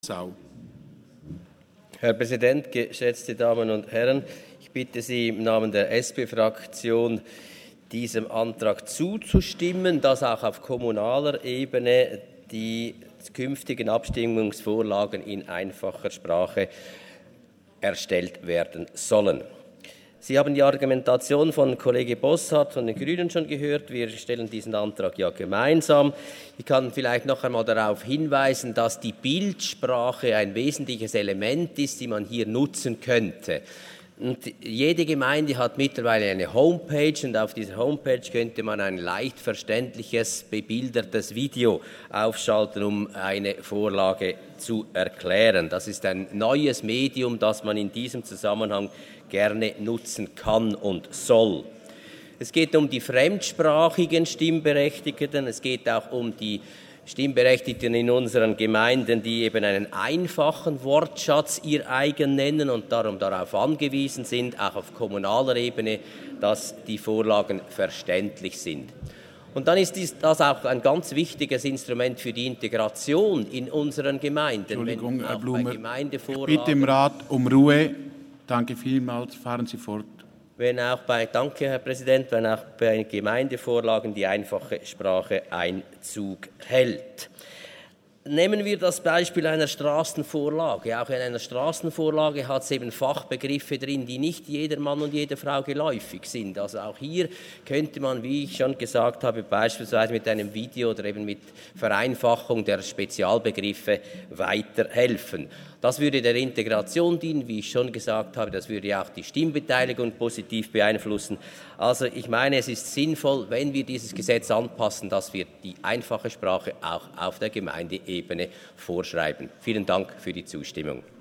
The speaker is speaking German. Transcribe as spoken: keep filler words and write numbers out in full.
Sau. Herr Präsident, geschätzte Damen und Herren, ich bitte Sie im Namen der S P-Fraktion, diesem Antrag zuzustimmen, dass auch auf kommunaler Ebene die künftigen Abstimmungsvorlagen in einfacher Sprache erstellt werden sollen. Sie haben die Argumentation von Kollege Bossart von den Grünen schon gehört. Wir stellen diesen Antrag ja gemeinsam. Ich kann vielleicht noch einmal darauf hinweisen, dass die Bildsprache ein wesentliches Element ist, die man hier nutzen könnte. Und jede Gemeinde hat mittlerweile eine Homepage und auf dieser Homepage könnte man ein leicht verständliches, bebildertes Video aufschalten, um eine Vorlage zu erklären. Das ist ein neues Medium, das man in diesem Zusammenhang gerne nutzen kann und soll. Es geht um die fremdsprachigen Stimmberechtigten, es geht auch um die Stimmberechtigten in unseren Gemeinden, die eben einen einfachen Wortschatz ihr eigen nennen und darum darauf angewiesen sind, auch auf kommunaler Ebene, dass die Vorlagen verständlich sind. Und dann ist das auch ein ganz wichtiges Instrument für die Integration in unseren Gemeinden. Entschuldigung, Herr Wenn Blumer, ich bitte im Rat um Ruhe. Danke vielmals. Fahren Sie fort. Wenn auch bei, danke Herr Präsident, wenn auch bei Gemeindevorlagen die einfache Sprache Einzug hält. Nehmen wir das Beispiel einer Straßenvorlage. Auch in einer Straßenvorlage hat es eben Fachbegriffe drin, die nicht jeder Mann und jede Frau geläufig sind. Also auch hier könnte man, wie ich schon gesagt habe, beispielsweise mit einem Video oder eben mit Vereinfachung der Spezialbegriffe weiterhelfen. Das würde der Integration dienen, wie ich schon gesagt habe, das würde auch die Stimmbeteiligung positiv beeinflussen. Also ich meine, es ist sinnvoll, wenn wir dieses Gesetz anpassen, dass wir die einfache Sprache auch auf der Gemeindeebene vorschreiben. Vielen Dank für die Zustimmung.